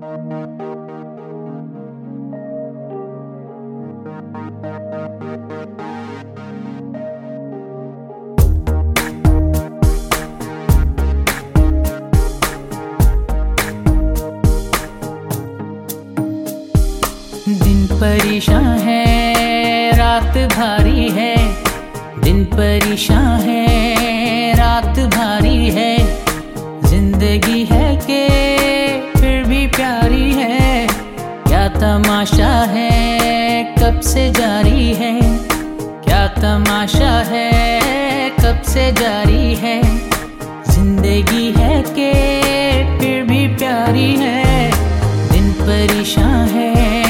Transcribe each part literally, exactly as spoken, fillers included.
दिन परेशान है, रात भारी है। दिन परेशान है, रात भारी है। जिंदगी है कि फिर भी प्यारी है। क्या तमाशा है, कब से जारी है। क्या तमाशा है, कब से जारी है। जिंदगी है कि फिर भी प्यारी है। दिन परेशान है।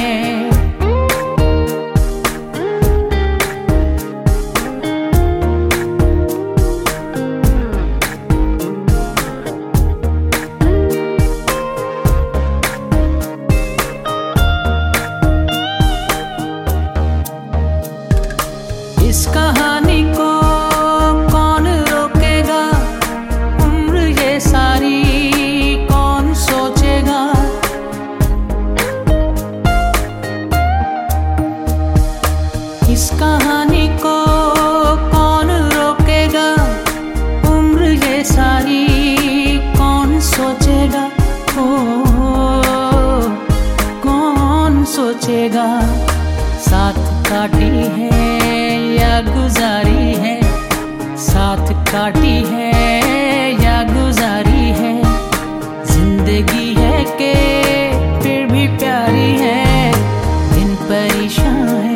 इस कहानी को कौन रोकेगा, उम्र ये सारी कौन सोचेगा। इस कहानी को कौन रोकेगा, उम्र ये सारी कौन सोचेगा। ओ, कौन सोचेगा। साथ काटी है या गुजारी है, साथ काटी है या गुजारी है। जिंदगी है कि फिर भी प्यारी है। दिन परेशान है।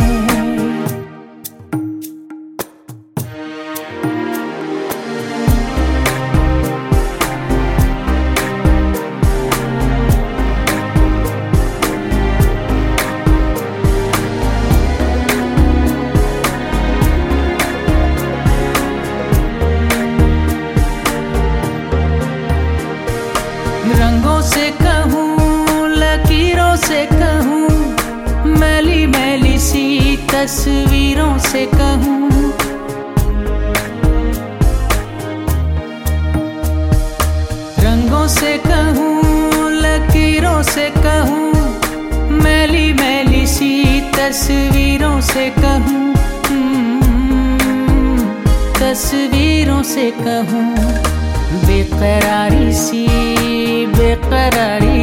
रंगों से कहूँ, लकीरों से कहूँ, मैली मैली सी तस्वीरों से कहूँ। रंगों से कहूँ, लकीरों से कहूँ, मैली मैली सी तस्वीरों से कहूँ। तस्वीरों से कहूँ। बेकरारी सी बेकरारी